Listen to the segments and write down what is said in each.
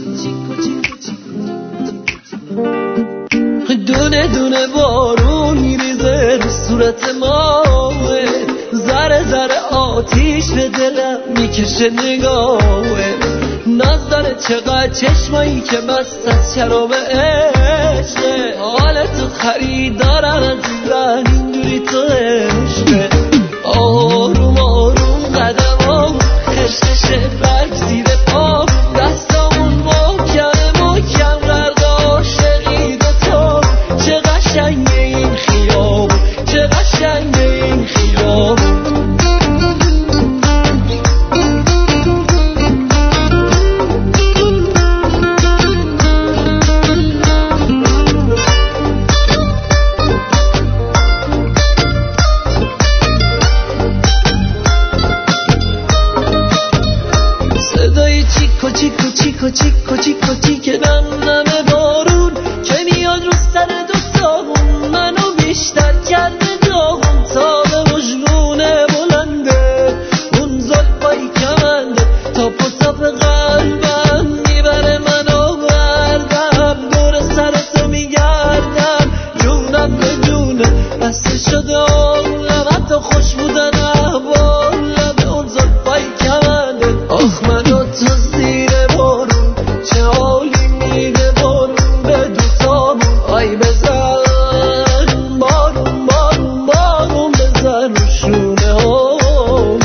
دونه دونه بارون میریزه رو صورت ما، ذره ذره آتیش به دلم میکشه نگاهه. ناز داره چقدر چشمایی که مست از شراب عشقه، حالتو خریدارن عزیزن اینجوری تو عشقه. آروم آروم قدمام خشخش برگ زیر پا، دستامون محکم محکم غرق عاشقی دوتا. چه قشنگه این خیاب، چه قشنگه این خیاب. چیکو چیکو چیکو چیکو چیکو چیکه دم نمه بارون که میاد رو سر دوستامون، منو بیشتر کرده داغون. تا به مجنونه بلنده اون زلفای کمنده، تاپ و تاپ قلبم میبره منو بردم، دور سرتو میگردم جونم به جونه. بسته شده آقلم حتی خوش بودن احوال لبه اون زلفای کمنده. آخ منو تو زیر بارون چه حالی میده بارون به دوستامون. آی بزن بارون بارون بارون بزن رو شونه هامون.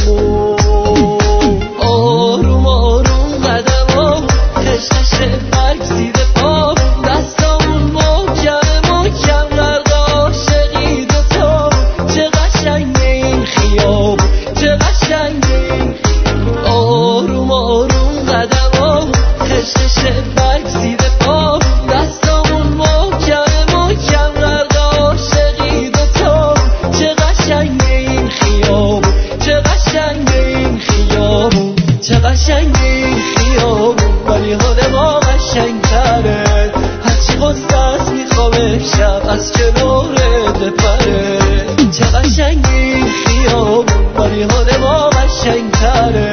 آروم آروم قدمام خشخش برگ زیر پا، دستامون محکم محکم غرق عاشقی دوتا. چه قشنگه این خیاب، چه قشنگه این خیاب. آروم آروم قدمام خشخش برگ زیر پا، دستامون محکم محکم غرق عاشقی دوتا. چه قشنگه این خیاب، چه قشنگه این خیاب، چه قشنگه این خیاب. ولی حال ما قشنگتره، هرچی غصه است میخوام شب از کنارت بپره. چه قشنگه این خیاب، ولی حال ما قشنگتره،